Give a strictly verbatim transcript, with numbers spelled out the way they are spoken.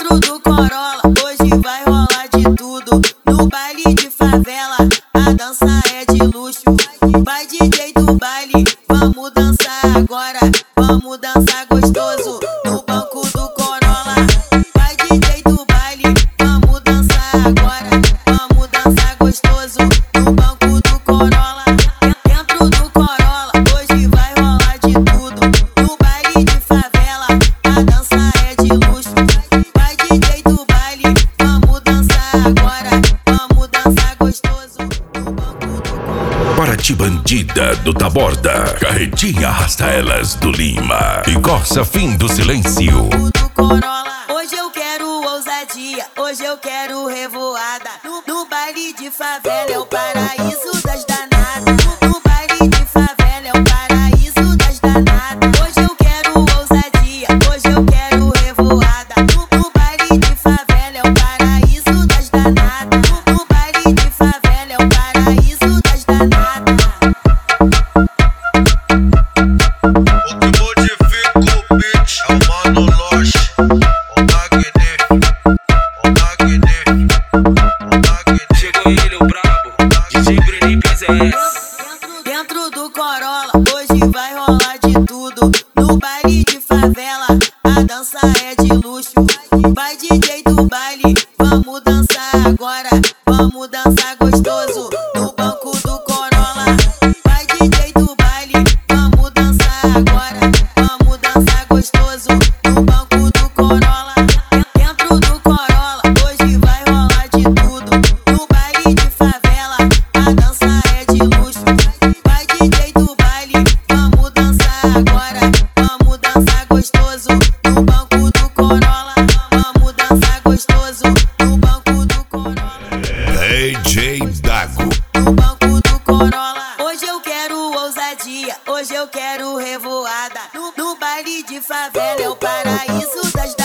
Dentro do Corolla, hoje vai rolar de tudo. No baile de favela, a dança é de luxo. Vai D J do baile, vamos dançar agora. Vamos dançar gostoso no banco do Corolla. Vai D J do baile, vamos dançar agora. Vamos dançar gostoso no banco do Corolla. Dentro do Corolla, hoje vai rolar de tudo. No baile de favela, a dança é de luxo. Vai D J do baile, vamos dançar agora. Vamos dançar gostoso no banco do Corolla. Paraty Bandida do Taborda, Carretinha arrasta elas do Lima e Corsa fim do silêncio. Do Corolla. Hoje eu quero ousadia, hoje eu quero revoada. No, no baile de favela é o paraíso das danadas. No, no baile de favela é o paraíso das danadas. Hoje eu quero ousadia, hoje eu quero revoada. No, no baile de favela é o paraíso das danadas. No, no baile de favela é o paraíso das danadas. O que modifica o beat é o Mano Loche, o magnífico, o magnífico, o magnífico. Chegou ele, o brabo, D J Bruninho P Z S. Dentro do Corolla, hoje vai rolar de tudo. No baile de favela, a dança é de luxo. Vai D J do baile, vamos dançar agora. Vamos dançar gostoso no banco do Corolla. Vai D J do baile, vamos dançar agora. Vamos dançar gostoso no banco do Corolla. Dentro do Corolla, hoje vai rolar de tudo. No baile de favela, a dança é de luxo. Vai D J do baile, vamos dançar agora. Vamos dançar gostoso no banco do Corolla. Vamos dançar gostoso no banco do Corolla. D J Dago. No banco do Corolla. Hoje eu quero ousadia, hoje eu quero revoada. No, no baile de favela é o paraíso das